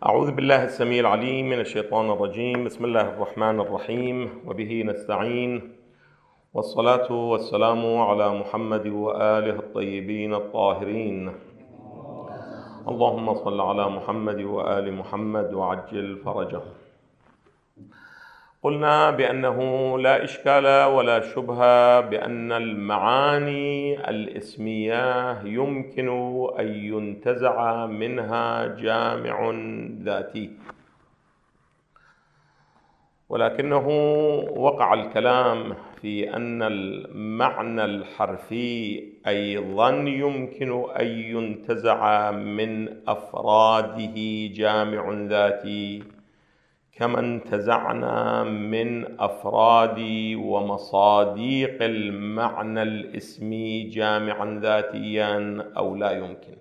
أعوذ بالله السميع العليم من الشيطان الرجيم. بسم الله الرحمن الرحيم، وبه نستعين، والصلاة والسلام على محمد وآله الطيبين الطاهرين. اللهم صل على محمد وآل محمد وعجل فرجه. قلنا بأنه لا إشكال ولا شبهة بأن المعاني الاسمية يمكن أن ينتزع منها جامع ذاتي، ولكنه وقع الكلام في أن المعنى الحرفي أيضا يمكن أن ينتزع من أفراده جامع ذاتي، كما انتزعنا من أفراد ومصاديق المعنى الاسمي جامعا ذاتيا أو لا يمكن.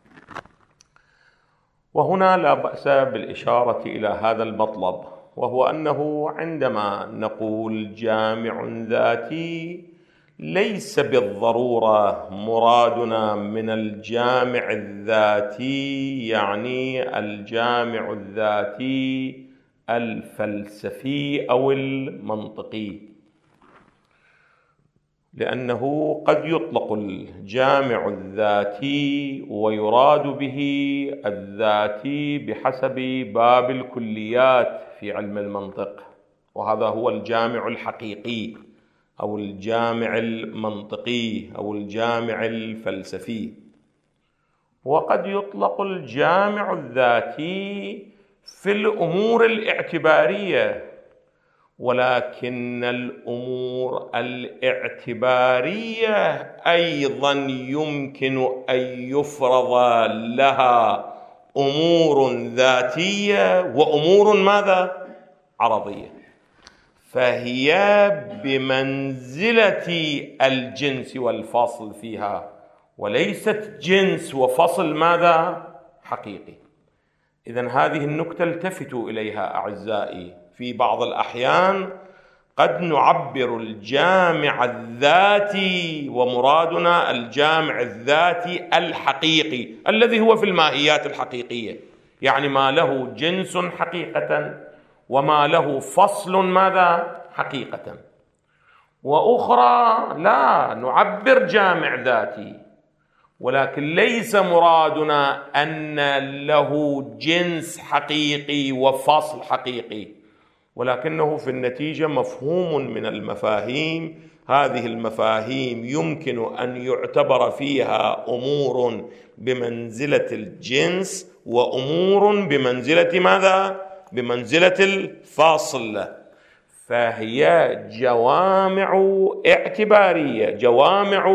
وهنا لا بأس بالإشارة إلى هذا المطلب، وهو أنه عندما نقول جامع ذاتي ليس بالضرورة مرادنا من الجامع الذاتي يعني الجامع الذاتي الفلسفي أو المنطقي، لأنه قد يطلق الجامع الذاتي ويراد به الذاتي بحسب باب الكليات في علم المنطق، وهذا هو الجامع الحقيقي أو الجامع المنطقي أو الجامع الفلسفي. وقد يطلق الجامع الذاتي في الأمور الاعتبارية، ولكن الأمور الاعتبارية أيضا يمكن أن يفرض لها أمور ذاتية وأمور ماذا؟ عرضية، فهي بمنزلة الجنس والفصل فيها، وليست جنس وفصل ماذا؟ حقيقي. إذن هذه النكتة التفتوا إليها أعزائي. في بعض الأحيان قد نعبر الجامع الذاتي ومرادنا الجامع الذاتي الحقيقي الذي هو في الماهيات الحقيقية، يعني ما له جنس حقيقة وما له فصل ماذا؟ حقيقة. وأخرى لا نعبر جامع ذاتي، ولكن ليس مرادنا أن له جنس حقيقي وفصل حقيقي، ولكنه في النتيجة مفهوم من المفاهيم. هذه المفاهيم يمكن أن يعتبر فيها أمور بمنزلة الجنس وأمور بمنزلة ماذا؟ بمنزلة الفاصل، فهي جوامع اعتبارية، جوامع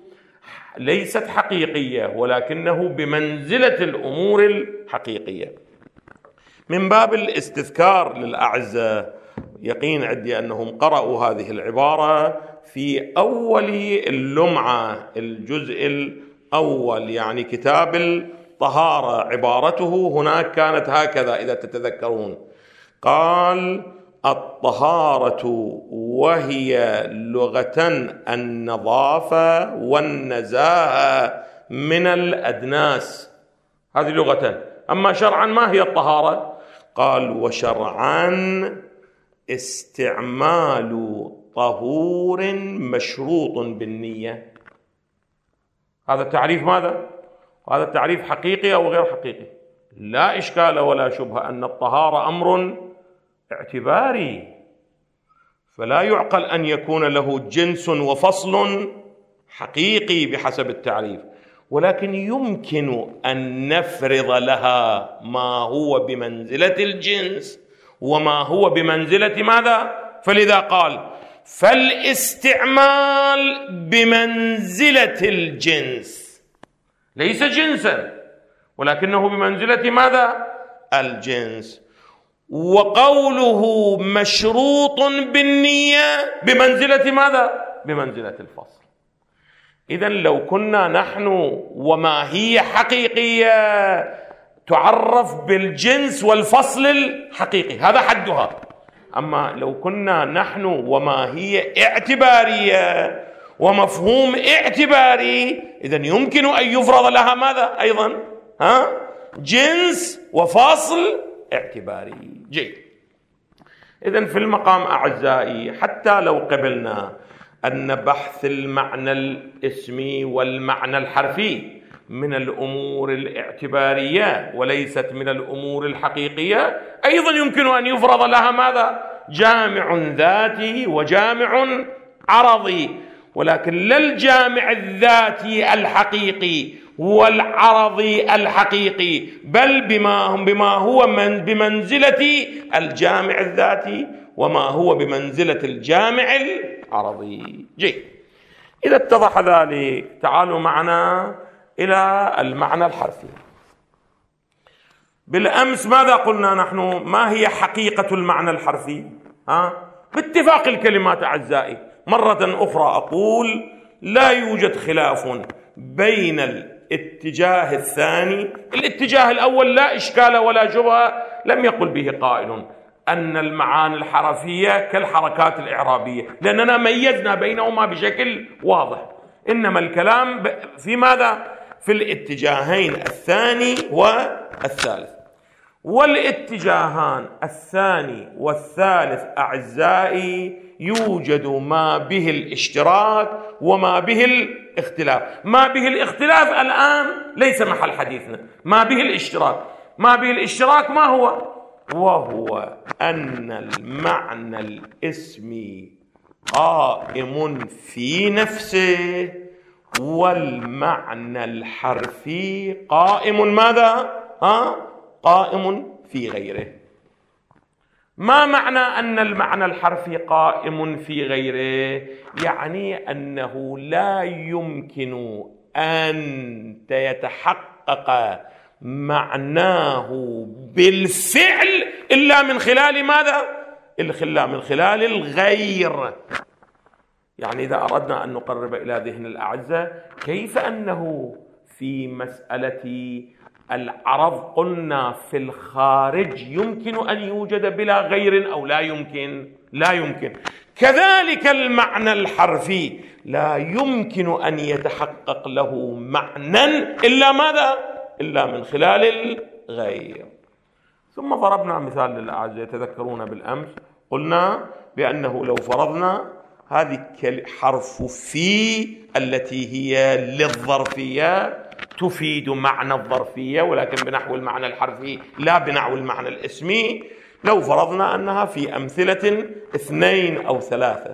ليست حقيقية ولكنه بمنزلة الأمور الحقيقية. من باب الاستذكار للأعزة، يقين عندي أنهم قرأوا هذه العبارة في أول اللمعة، الجزء الأول، يعني كتاب الطهارة. عبارته هناك كانت هكذا إذا تتذكرون، قال: الطهارة وهي لغة النظافة والنزاهة من الأدناس، هذه لغة. أما شرعا ما هي الطهارة؟ قال: وشرعا استعمال طهور مشروط بالنية. هذا التعريف ماذا؟ هذا التعريف حقيقي أو غير حقيقي؟ لا إشكال ولا شبهة أن الطهارة أمر اعتباري، فلا يعقل أن يكون له جنس وفصل حقيقي بحسب التعريف، ولكن يمكن أن نفرض لها ما هو بمنزلة الجنس وما هو بمنزلة ماذا؟ فلذا قال: فالاستعمال بمنزلة الجنس، ليس جنسا ولكنه بمنزلة ماذا؟ الجنس. وقوله مشروط بالنية بمنزلة ماذا؟ بمنزلة الفصل. إذن لو كنا نحن وماهية حقيقية تعرف بالجنس والفصل الحقيقي، هذا حدها. أما لو كنا نحن وماهية اعتبارية ومفهوم اعتباري، إذن يمكن أن يفرض لها ماذا أيضا؟ جنس وفصل اعتباري. جيد. إذن في المقام أعزائي، حتى لو قبلنا أن بحث المعنى الاسمي والمعنى الحرفي من الأمور الاعتبارية وليست من الأمور الحقيقية، أيضا يمكن أن يفرض لها ماذا؟ جامع ذاتي وجامع عرضي، ولكن لا الجامع الذاتي الحقيقي والعرضي الحقيقي، بل بما هو بمنزلة الجامع الذاتي وما هو بمنزلة الجامع العرضي. جيد. إذا اتضح ذلك تعالوا معنا إلى المعنى الحرفي. بالأمس ماذا قلنا نحن؟ ما هي حقيقة المعنى الحرفي؟ باتفاق الكلمات أعزائي. مرة أخرى أقول لا يوجد خلاف بين الاتجاه الثاني. الاتجاه الأول لا إشكال ولا شبهة، لم يقل به قائل أن المعاني الحرفية كالحركات الإعرابية، لأننا ميزنا بينهما بشكل واضح. إنما الكلام في ماذا؟ في الاتجاهين الثاني والثالث. والاتجاهان الثاني والثالث أعزائي يوجد ما به الاشتراك وما به الاختلاف. ما به الاختلاف الآن ليس محل حديثنا. ما به الاشتراك ما هو؟ وهو أن المعنى الاسمي قائم في نفسه، والمعنى الحرفي قائم ماذا؟ قائم في غيره. ما معنى أن المعنى الحرفي قائم في غيره؟ يعني أنه لا يمكن أن يتحقق معناه بالفعل إلا من خلال ماذا؟ إلا من خلال الغير. يعني إذا أردنا أن نقرب إلى ذهن الأعزاء، كيف أنه في مسألة العرض قلنا في الخارج يمكن أن يوجد بلا غير أو لا يمكن؟ لا يمكن. كذلك المعنى الحرفي لا يمكن أن يتحقق له معنى إلا ماذا؟ إلا من خلال الغير. ثم ضربنا مثال للأعزاء يتذكرون بالأمس، قلنا بأنه لو فرضنا هذه حرف في التي هي للظرفية تفيد معنى الظرفية ولكن بنحو المعنى الحرفي لا بنحو المعنى الاسمي، لو فرضنا أنها في أمثلة 2 أو 3: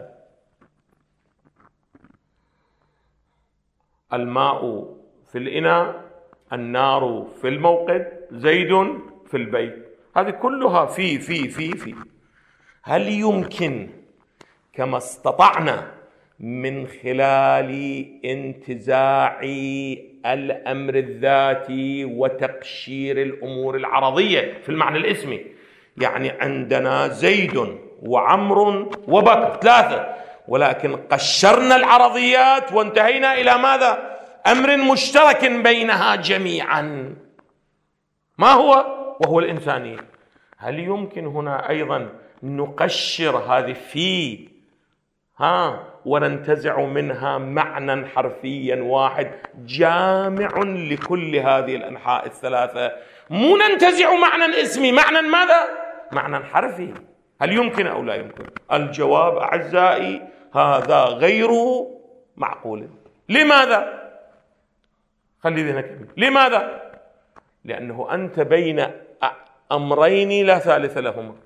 الماء في الإناء، النار في الموقد، زيد في البيت. هذه كلها في. هل يمكن كما استطعنا من خلال انتزاع الأمر الذاتي وتقشير الأمور العرضية في المعنى الاسمي، يعني عندنا زيد وعمر وبكر 3، ولكن قشرنا العرضيات وانتهينا إلى ماذا؟ أمر مشترك بينها جميعا، ما هو؟ وهو الإنسانية. هل يمكن هنا أيضا نقشر هذه في وننتزع منها معنى حرفيا واحد جامع لكل هذه الأنحاء الثلاثة؟ مو ننتزع معنى اسمي، معنى ماذا؟ معنى حرفي. هل يمكن أو لا يمكن؟ الجواب أعزائي هذا غير معقول. لماذا؟ خلي ذهنك. لماذا؟ لأنه أنت بين أمرين لا ثالث لهما: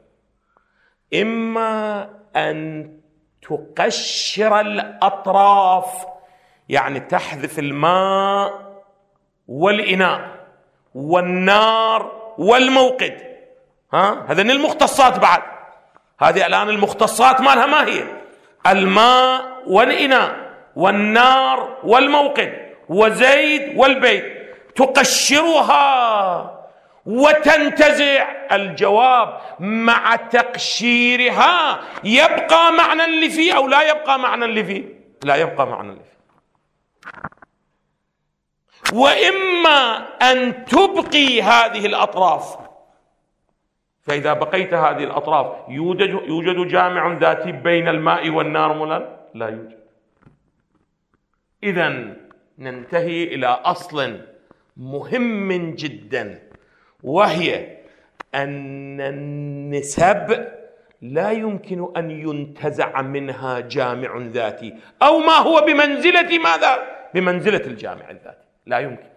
إما أن تقشر الأطراف، يعني تحذف الماء والإناء والنار والموقد، هذين المختصات. بعد هذه الآن المختصات مالها ما هي؟ الماء والإناء والنار والموقد وزيد والبيت، تقشرها وتنتزع. الجواب مع تقشيرها يبقى معنى اللي فيه أو لا يبقى معنى اللي فيه؟ لا يبقى معنى اللي فيه. وإما أن تبقي هذه الأطراف، فإذا بقيت هذه الأطراف يوجد جامع ذاتي بين الماء والنار ولا لا يوجد؟ إذن ننتهي إلى أصل مهم جدا وهي أن النسب لا يمكن أن ينتزع منها جامع ذاتي أو ما هو بمنزلة ماذا؟ بمنزلة الجامع الذاتي، لا يمكن.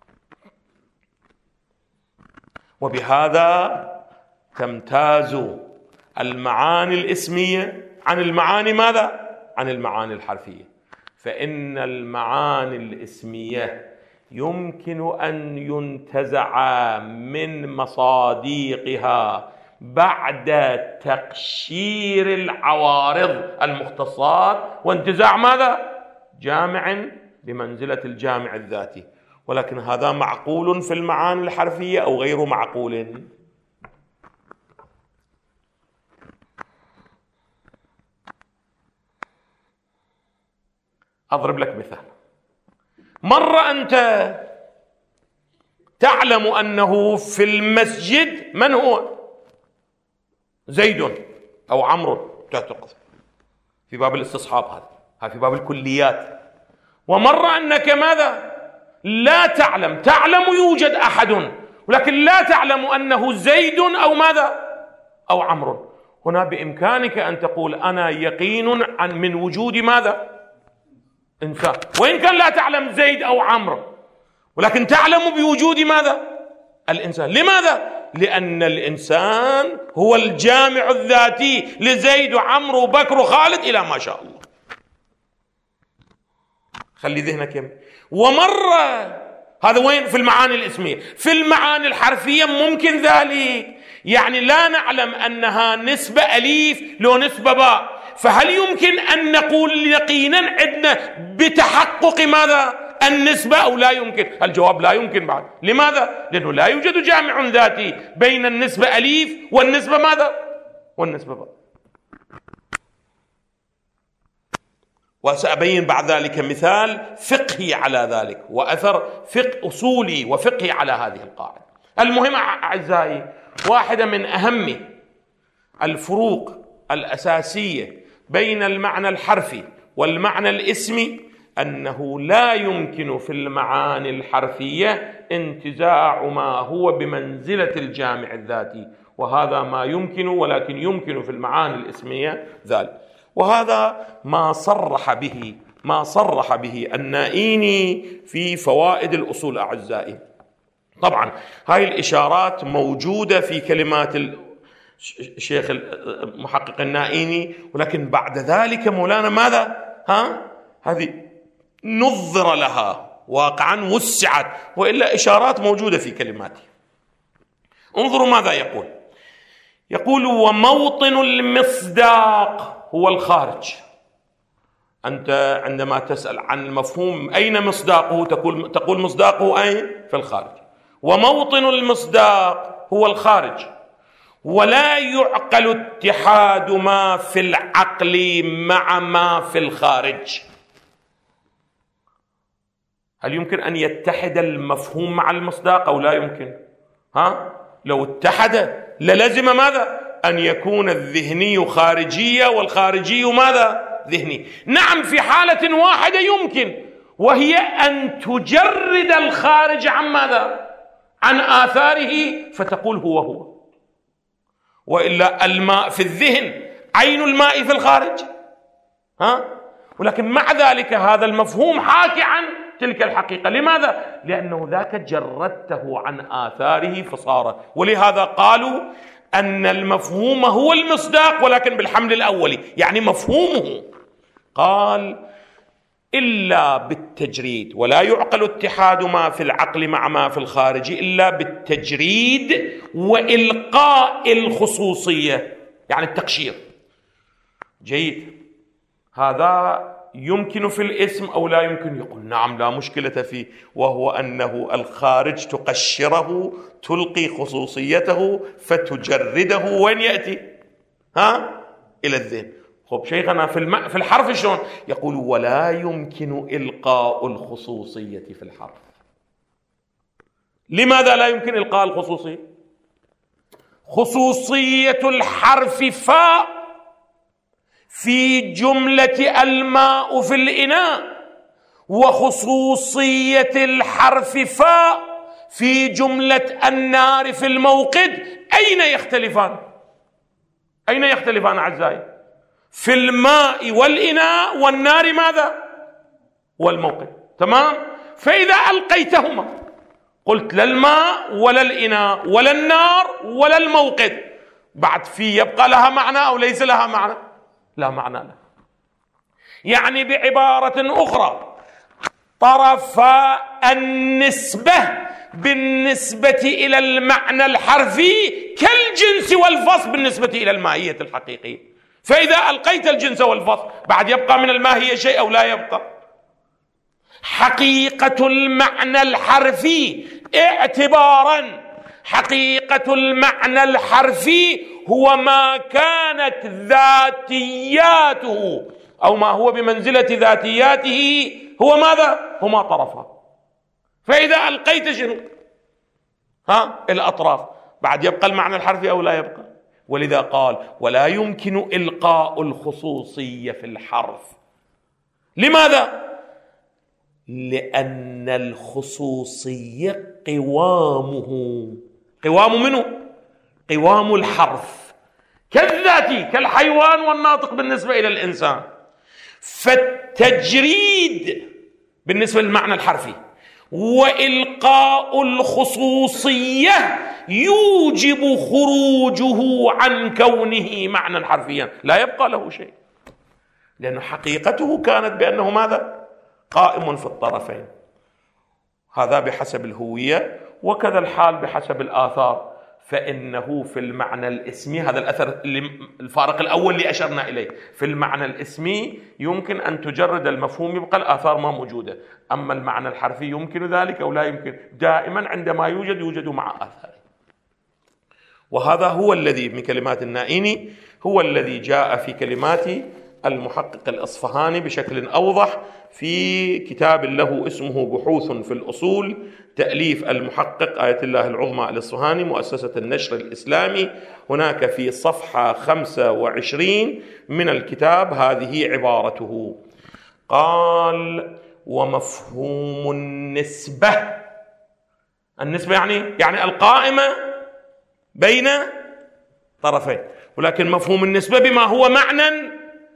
وبهذا تمتاز المعاني الاسمية عن المعاني ماذا؟ عن المعاني الحرفية. فإن المعاني الاسمية يمكن أن ينتزع من مصاديقها بعد تقشير العوارض المختصات وانتزاع ماذا؟ جامع بمنزلة الجامع الذاتي. ولكن هذا معقول في المعاني الحرفية أو غير معقول؟ أضرب لك مثال. مرة أنت تعلم أنه في المسجد من هو؟ زيد أو عمرو، تعتقد في باب الاستصحاب، هذا في باب الكليات. ومرة أنك ماذا؟ لا تعلم يوجد أحد، ولكن لا تعلم أنه زيد أو ماذا؟ أو عمرو. هنا بإمكانك أن تقول أنا يقين من وجود ماذا؟ إنسان، وإن كان لا تعلم زيد أو عمرو، ولكن تعلم بوجود ماذا؟ الإنسان. لماذا؟ لأن الإنسان هو الجامع الذاتي لزيد وعمرو وبكر وخالد إلى ما شاء الله. خلي ذهنك يمين. ومرة هذا وين؟ في المعاني الاسمية. في المعاني الحرفية ممكن ذلك، يعني لا نعلم أنها نسبة أليف لو نسبة باء، فهل يمكن أن نقول يقينا عندنا بتحقق ماذا؟ النسبة أو لا يمكن؟ الجواب لا يمكن بعد. لماذا؟ لأنه لا يوجد جامع ذاتي بين النسبة أليف والنسبة ماذا؟ والنسبة باء. وسأبين بعد ذلك مثال فقهي على ذلك وأثر فقه أصولي وفقهي على هذه القاعدة. المهم أعزائي، واحدة من أهم الفروق الأساسية بين المعنى الحرفي والمعنى الاسمي أنه لا يمكن في المعاني الحرفية انتزاع ما هو بمنزلة الجامع الذاتي، وهذا ما يمكن، ولكن يمكن في المعاني الاسمية ذلك. وهذا ما صرح به النائيني في فوائد الأصول أعزائي. طبعا هاي الإشارات موجودة في كلمات الشيخ المحقق النائيني، ولكن بعد ذلك مولانا ماذا؟ هذه نظر لها واقعا وسعت، وإلا إشارات موجودة في كلماته. انظروا ماذا يقول وموطن المصداق هو الخارج. أنت عندما تسأل عن المفهوم أين مصداقه تقول مصداقه أين؟ في الخارج. وموطن المصداق هو الخارج، ولا يعقل اتحاد ما في العقل مع ما في الخارج. هل يمكن أن يتحد المفهوم مع المصداق أو لا يمكن؟ لو اتحد للزم ماذا؟ أن يكون الذهني خارجية والخارجي ماذا؟ ذهني. نعم، في حالة واحدة يمكن، وهي أن تجرد الخارج عن ماذا؟ عن آثاره، فتقول هو. وإلا الماء في الذهن عين الماء في الخارج. ولكن مع ذلك هذا المفهوم حاكي عن تلك الحقيقة. لماذا؟ لأنه ذاك جردته عن آثاره فصار. ولهذا قالوا أن المفهوم هو المصداق، ولكن بالحمل الأولي، يعني مفهومه. قال إلا بالتجريد، ولا يعقل اتحاد ما في العقل مع ما في الخارج إلا بالتجريد وإلقاء الخصوصية، يعني التقشير. جيد، هذا يمكن في الاسم أو لا يمكن؟ يقول نعم، لا مشكلة فيه، وهو أنه الخارج تقشره، تلقي خصوصيته فتجرده، وين يأتي؟ إلى الذهن. خب شيخنا في الحرف شلون؟ يقول ولا يمكن إلقاء الخصوصية في الحرف. لماذا لا يمكن إلقاء الخصوصية؟ خصوصية الحرف فاء في جملة الماء في الإناء، وخصوصية الحرف فاء في جملة النار في الموقد أين يختلفان؟ أين يختلفان أعزائي؟ في الماء والإناء والنار ماذا؟ والموقد. تمام؟ فإذا ألقيتهما قلت لا الماء ولا الإناء ولا النار ولا الموقد، بعد في يبقى لها معنى أو ليس لها معنى؟ لا معنى لها. يعني بعبارة أخرى طرفا النسبة بالنسبة إلى المعنى الحرفي كالجنس والفصل بالنسبة إلى الماهية الحقيقية. فإذا ألقيت الجنس والفصل بعد يبقى من الماهية شيء أو لا يبقى؟ حقيقة المعنى الحرفي اعتبارا، حقيقة المعنى الحرفي هو ما كانت ذاتياته أو ما هو بمنزلة ذاتياته هو ماذا؟ هما طرفان. فإذا ألقيت شنو؟ الأطراف بعد يبقى المعنى الحرفي أو لا يبقى؟ ولذا قال ولا يمكن إلقاء الخصوصية في الحرف. لماذا؟ لأن الخصوصية قوام منه؟ قوام الحرف كالذاتي كالحيوان والناطق بالنسبة إلى الإنسان. فالتجريد بالنسبة للمعنى الحرفي وإلقاء الخصوصية يوجب خروجه عن كونه معنى حرفيا، لا يبقى له شيء، لأن حقيقته كانت بأنه ماذا؟ قائم في الطرفين. هذا بحسب الهوية، وكذا الحال بحسب الآثار. فإنه في المعنى الاسمي، هذا الأثر الفارق الأول اللي أشرنا إليه، في المعنى الاسمي يمكن أن تجرد المفهوم يبقى الآثار ما موجودة. أما المعنى الحرفي يمكن ذلك أو لا يمكن؟ دائما عندما يوجد مع آثار. وهذا هو الذي من كلمات النائيني هو الذي جاء في كلمات المحقق الأصفهاني بشكل أوضح في كتاب له اسمه بحوث في الأصول، تأليف المحقق آية الله العظمى الأصفهاني، مؤسسة النشر الإسلامي. هناك في صفحة 25 من الكتاب هذه عبارته، قال ومفهوم النسبة، النسبة يعني القائمة بين طرفين، ولكن مفهوم النسبة بما هو معنى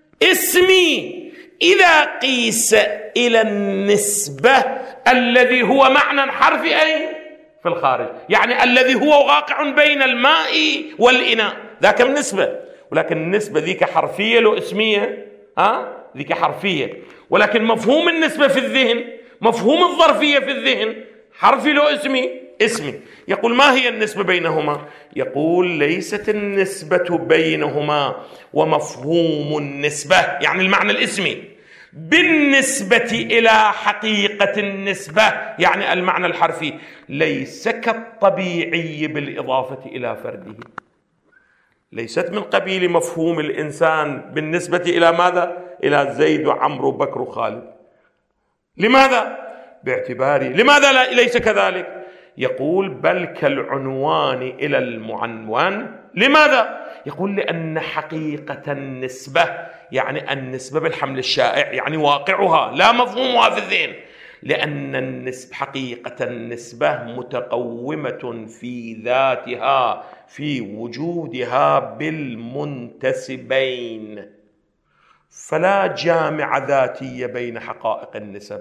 اسمي إذا قيس إلى النسبة الذي هو معنى حرفي أي في الخارج، يعني الذي هو واقع بين الماء والإناء، ذاك النسبة. ولكن النسبة ذيك حرفية لو اسمية، ذيك حرفية. ولكن مفهوم النسبة في الذهن، مفهوم الظرفية في الذهن حرفي لو اسمي. يقول ما هي النسبة بينهما؟ يقول ليست النسبة بينهما ومفهوم النسبة يعني المعنى الاسمي بالنسبة إلى حقيقة النسبة يعني المعنى الحرفي ليس كالطبيعي بالإضافة إلى فرده، ليست من قبيل مفهوم الإنسان بالنسبة إلى ماذا؟ إلى زيد وعمرو وبكر وخالد. لماذا؟ باعتباره. لماذا ليس كذلك؟ يقول بل كالعنوان إلى المعنون. لماذا؟ يقول لأن حقيقة النسبة يعني النسبة بالحمل الشائع يعني واقعها لا مفهومها في الذهن، لأن حقيقة النسبة متقومة في ذاتها في وجودها بالمنتسبين، فلا جامع ذاتية بين حقائق النسب.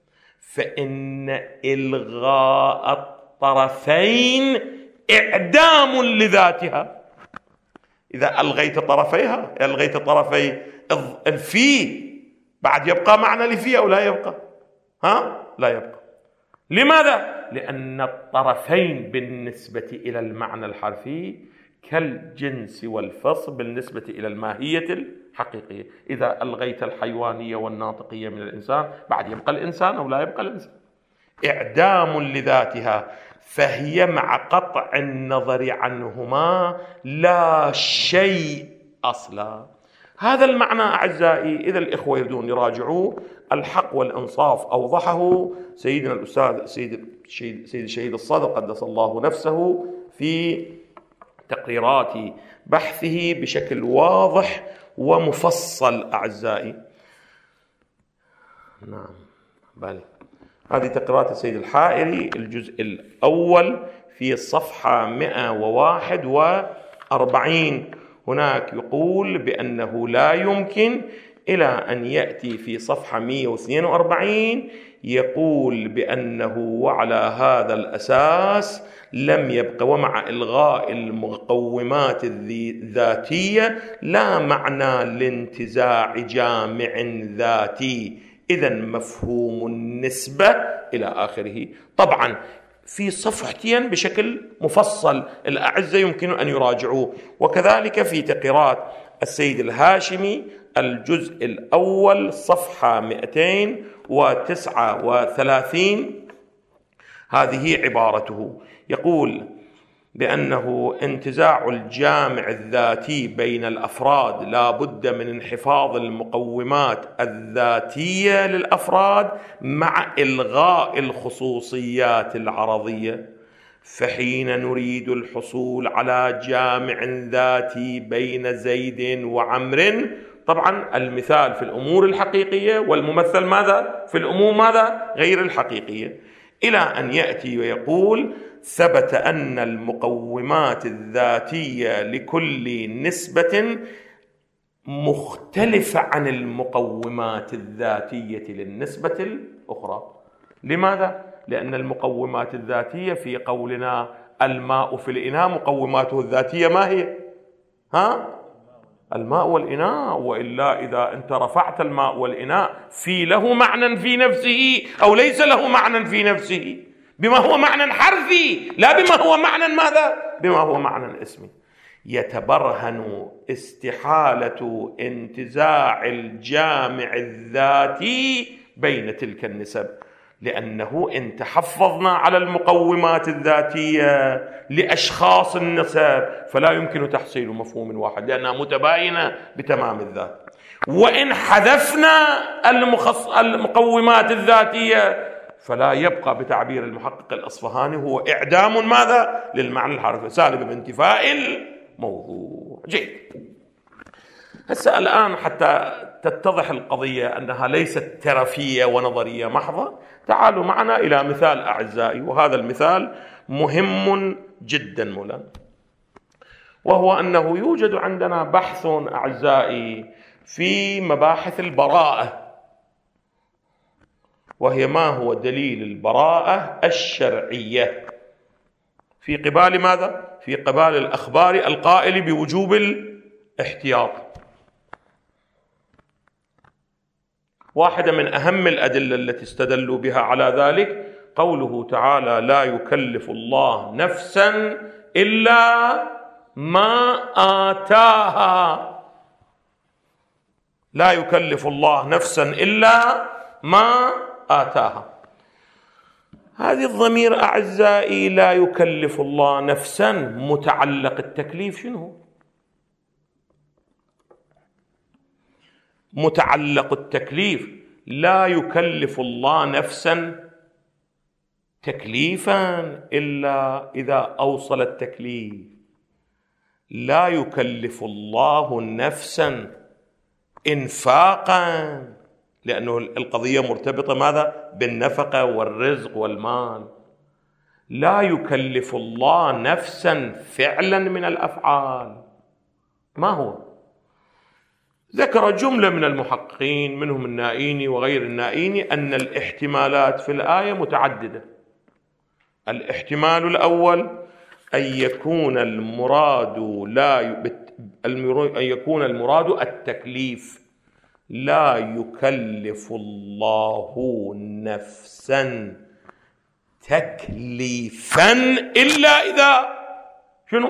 فإن إلغاء الطرفين إعدام لذاتها. إذا ألغيت طرفيها، ألغيت طرفي الفي، بعد يبقى معنى لفي أو لا يبقى؟ لا يبقى. لماذا؟ لأن الطرفين بالنسبة إلى المعنى الحرفي كالجنس والفصل بالنسبة إلى الماهية الحقيقية. إذا ألغيت الحيوانية والناطقية من الإنسان بعد يبقى الإنسان أو لا يبقى الإنسان. إعدام لذاتها، فهي مع قطع النظر عنهما لا شيء أصلا. هذا المعنى أعزائي إذا الإخوة يريدون يراجعوه، الحق والإنصاف أوضحه سيدنا الأستاذ سيد الشهيد الصدر قدس الله نفسه في تقريرات بحثه بشكل واضح ومفصل أعزائي. نعم بالي هذه تقريرات السيد الحائري الجزء الأول في صفحة 141. هناك يقول بأنه لا يمكن، إلى أن يأتي في صفحة 142 يقول بأنه وعلى هذا الأساس لم يبقى ومع إلغاء المقومات الذاتية لا معنى لانتزاع جامع ذاتي، إذن مفهوم النسبة إلى آخره. طبعا في صفحتين بشكل مفصل، الأعزة يمكن أن يراجعوه، وكذلك في تقريرات السيد الهاشمي الجزء الأول صفحة 239. هذه عبارته، يقول بأنه انتزاع الجامع الذاتي بين الأفراد لا بد من انحفاظ المقومات الذاتية للأفراد مع إلغاء الخصوصيات العرضية، فحين نريد الحصول على جامع ذاتي بين زيد وعمر، طبعا المثال في الأمور الحقيقية والممثل ماذا؟ في الأمور ماذا؟ غير الحقيقية، إلى أن يأتي ويقول ثبت أن المقومات الذاتية لكل نسبة مختلفة عن المقومات الذاتية للنسبة الأخرى. لماذا؟ لأن المقومات الذاتية في قولنا الماء في الإناء مقوماته الذاتية ما هي؟ الماء والإناء، وإلا إذا أنت رفعت الماء والإناء في له معنى في نفسه أو ليس له معنى في نفسه، بما هو معنى حرفي لا بما هو معنى ماذا؟ بما هو معنى اسمي. يتبرهن استحالة انتزاع الجامع الذاتي بين تلك النسب، لأنه إن تحفظنا على المقومات الذاتية لأشخاص النسب فلا يمكن تحصيل مفهوم واحد لأنها متباينة بتمام الذات، وإن حذفنا المقومات الذاتية فلا يبقى بتعبير المحقق الأصفهاني هو إعدام ماذا؟ للمعنى الحرفي سالب بانتفاء الموضوع. جيد. هسه الآن حتى تتضح القضية أنها ليست ترفية ونظرية محضة، تعالوا معنا إلى مثال أعزائي، وهذا المثال مهم جدا مولانا، وهو أنه يوجد عندنا بحث أعزائي في مباحث البراءة، وهي ما هو دليل البراءة الشرعية في قبال ماذا؟ في قبال الأخبار القائل بوجوب الاحتياط. واحدة من أهم الأدلة التي استدلوا بها على ذلك قوله تعالى لا يكلف الله نفسا إلا ما آتاها. لا يكلف الله نفسا إلا ما آتاها. هذه الضمير أعزائي لا يكلف الله نفسا متعلق التكليف شنو؟ متعلق التكليف لا يكلف الله نفسا تكليفا إلا إذا أوصل التكليف. لا يكلف الله نفسا إنفاقا، لأنه القضية مرتبطة ماذا؟ بالنفقة والرزق والمال. لا يكلف الله نفسا فعلا من الأفعال. ما هو؟ ذكر جملة من المحققين منهم النائيني وغير النائيني أن الاحتمالات في الآية متعددة. الاحتمال الأول أن يكون المراد التكليف. لا يكلف الله نفسا تكليفا إلا إذا شنو؟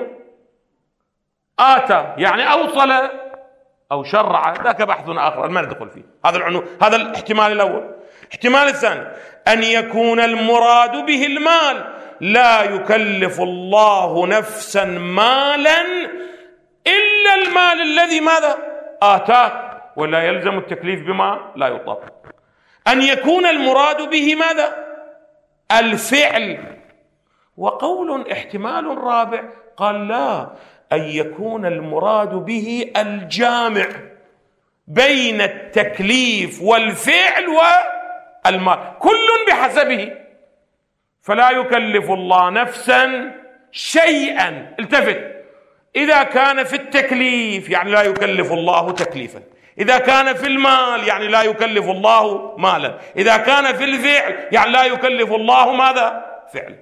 آتى، يعني أوصل أو شرع. ذاك بحث آخر ما ندخل فيه. هذا الاحتمال الأول. الاحتمال الثاني أن يكون المراد به المال. لا يكلف الله نفسا مالا إلا المال الذي ماذا؟ آتاك، ولا يلزم التكليف بما لا يطاق. أن يكون المراد به ماذا؟ الفعل. وقول احتمال رابع قال لا، أن يكون المراد به الجامع بين التكليف والفعل المال، كل بحسبه، فلا يكلف الله نفسا شيئا. التفت، إذا كان في التكليف يعني لا يكلف الله تكليفا، إذا كان في المال يعني لا يكلف الله مالا، إذا كان في الفعل يعني لا يكلف الله ماذا؟ فعل.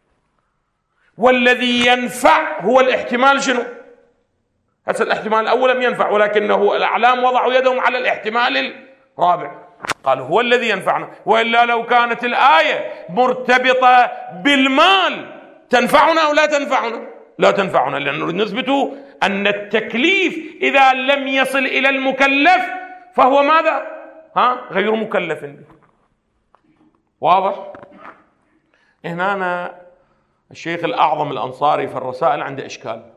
والذي ينفع هو الاحتمال شنو؟ هسه الاحتمال الأول لم ينفع، ولكنه الأعلام وضعوا يدهم على الاحتمال الرابع، قال هو الذي ينفعنا. وإلا لو كانت الآية مرتبطة بالمال تنفعنا أو لا تنفعنا؟ لا تنفعنا، لأنه نثبت أن التكليف إذا لم يصل إلى المكلف فهو ماذا؟ غير مكلف به. واضح؟ هنا أنا الشيخ الأعظم الأنصاري في الرسائل عنده إشكال،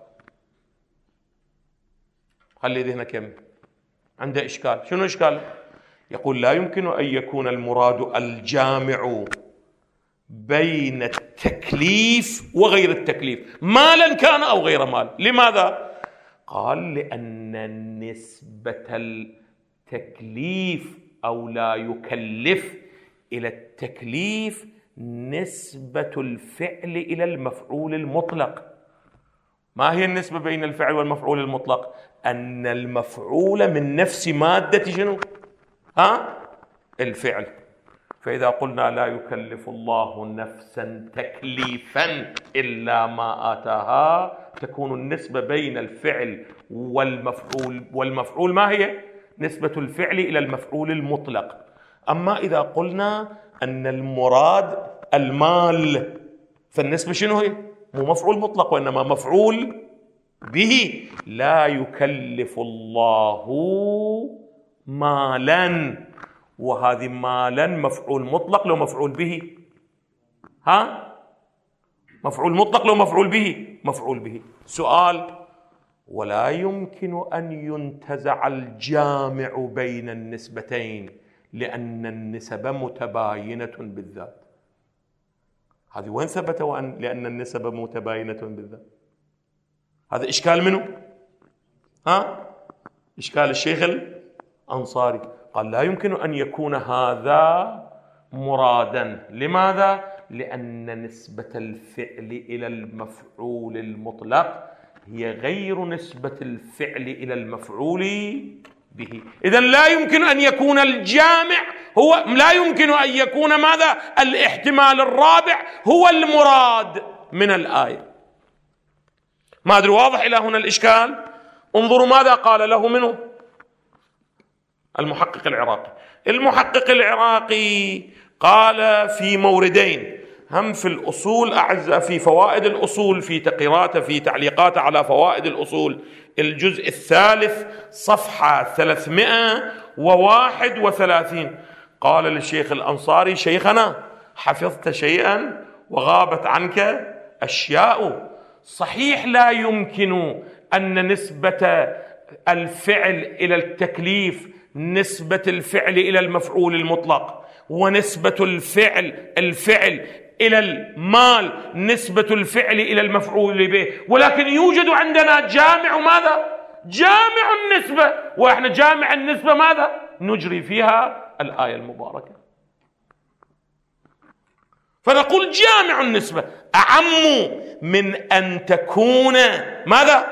خلي ذهنك يم، عنده إشكال. شنو إشكال؟ يقول لا يمكن أن يكون المراد الجامع بين التكليف وغير التكليف، مالا كان أو غير مال. لماذا؟ قال لأن نسبة التكليف أو لا يكلف إلى التكليف نسبة الفعل إلى المفعول المطلق. ما هي النسبة بين الفعل والمفعول المطلق؟ أن المفعول من نفس مادة شنو؟ الفعل. فإذا قلنا لا يكلف الله نفسا تكليفا إلا ما آتاها، تكون النسبة بين الفعل والمفعول ما هي؟ نسبة الفعل إلى المفعول المطلق. أما إذا قلنا أن المراد المال فالنسبة شنو هي؟ مو مفعول مطلق وإنما مفعول به. لا يكلف الله مالا، وهذه مالا مفعول مطلق لو مفعول به، مفعول مطلق لو مفعول به، مفعول به. سؤال: ولا يمكن أن ينتزع الجامع بين النسبتين لأن النسب متباينة بالذات. هذه وين ثبت لأن النسب متباينة بالذات؟ هذا إشكال منه؟ إشكال الشيخ الأنصاري. قال لا يمكن أن يكون هذا مرادا. لماذا؟ لأن نسبة الفعل إلى المفعول المطلق هي غير نسبة الفعل إلى المفعول به. إذن لا يمكن أن يكون الجامع لا يمكن أن يكون ماذا؟ الاحتمال الرابع هو المراد من الآية. ما أدري واضح إلى هنا الإشكال؟ انظروا ماذا قال له منه المحقق العراقي. المحقق العراقي قال في موردين، هم في الأصول أعزائي، في فوائد الأصول، في تقريراته، في تعليقاته على فوائد الأصول، الجزء الثالث صفحة 331. قال للشيخ الأنصاري: شيخنا، حفظت شيئا وغابت عنك أشياء. صحيح لا يمكن أن نسبة الفعل إلى التكليف نسبة الفعل إلى المفعول المطلق، ونسبة الفعل إلى المال نسبة الفعل إلى المفعول به، ولكن يوجد عندنا جامع ماذا؟ جامع النسبة، وإحنا جامع النسبة ماذا؟ نجري فيها الآية المباركة. فنقول جامع النسبة أعم من أن تكون ماذا؟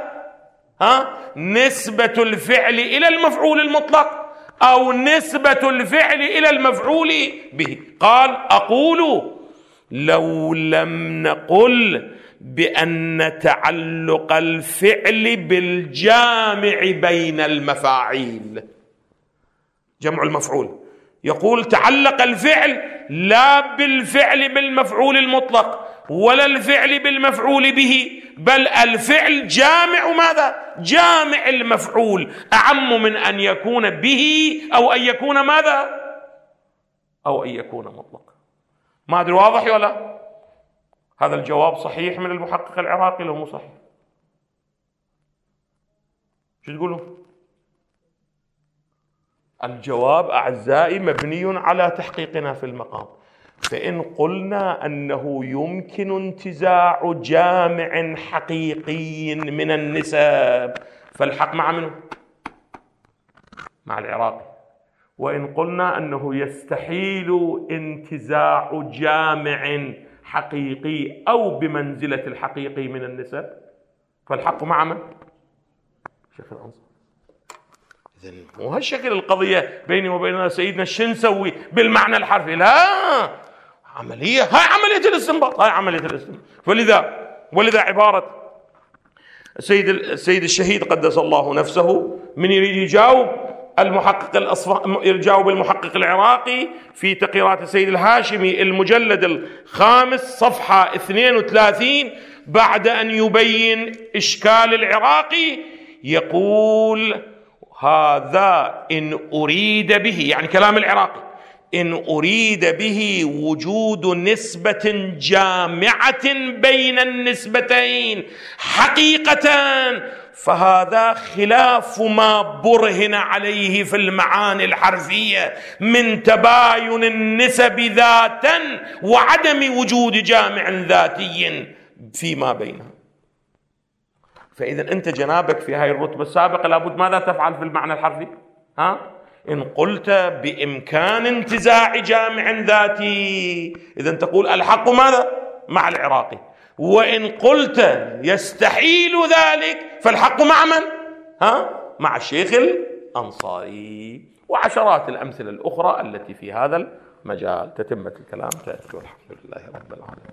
نسبة الفعل إلى المفعول المطلق أو نسبة الفعل إلى المفعول به. قال: أقول لو لم نقل بأن تعلق الفعل بالجامع بين المفاعيل، جمع المفعول، يقول تعلق الفعل لا بالفعل بالمفعول المطلق ولا الفعل بالمفعول به، بل الفعل جامع ماذا؟ جامع المفعول، أعم من أن يكون به أو أن يكون ماذا؟ أو أن يكون مطلق. ما أدري واضح ولا؟ هذا الجواب صحيح من المحقق العراقي لو مو صحيح؟ شو تقولوا؟ الجواب أعزائي مبني على تحقيقنا في المقام. فإن قلنا أنه يمكن انتزاع جامع حقيقي من النسب، فالحق مع منه؟ مع العراقي. وإن قلنا أنه يستحيل انتزاع جامع حقيقي أو بمنزلة الحقيقي من النسب، فالحق مع من؟ شيخ الأنصاري. إذن مو هالشكل القضية بيني وبين سيدنا شو نسوي بالمعنى الحرفي، لا، عملية، هاي عملية الاستنباط، هاي عملية الاستنباط. ولذا عبارة السيد الشهيد قدس الله نفسه من يريد يجاوب المحقق العراقي في تقريرات السيد الهاشمي المجلد 5 صفحة 32 بعد أن يبين إشكال العراقي يقول: هذا إن أريد به، يعني كلام العراقي، إن أريد به وجود نسبة جامعة بين النسبتين حقيقة، فهذا خلاف ما برهن عليه في المعاني الحرفية من تباين النسب ذاتا وعدم وجود جامع ذاتي فيما بينها. فإذا أنت جنابك في هاي الرتبة السابقة لابد ماذا تفعل في المعنى الحرفي؟ إن قلت بإمكان انتزاع جامع ذاتي، إذا تقول الحق ماذا؟ مع العراقي. وإن قلت يستحيل ذلك فالحق مع من؟ مع الشيخ الأنصاري. وعشرات الأمثلة الأخرى التي في هذا المجال. تتمة الكلام تأتي والحمد لله رب العالمين.